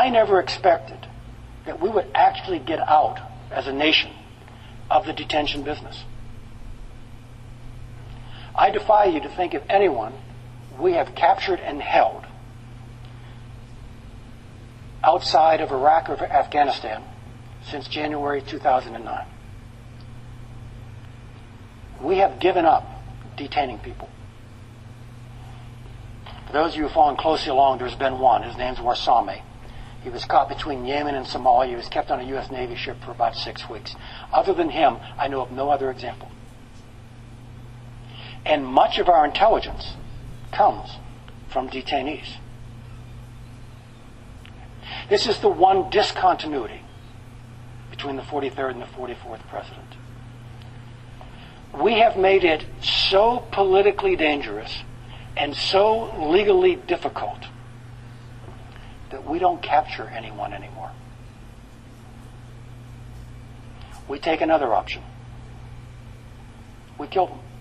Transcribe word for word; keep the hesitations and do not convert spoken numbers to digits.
I never expected that we would actually get out, as a nation, of the detention business. I defy you to think of anyone we have captured and held outside of Iraq or Afghanistan since January two thousand nine. We have given up detaining people. For those of you who have followed closely along, there's been one. His name's Warsame. He was caught between Yemen and Somalia. He was kept on a U S Navy ship for about six weeks. Other than him, I know of no other example. And much of our intelligence comes from detainees. This is the one discontinuity between the forty-third and the forty-fourth president. We have made it so politically dangerous and so legally difficult that we don't capture anyone anymore. We take another option. We kill them.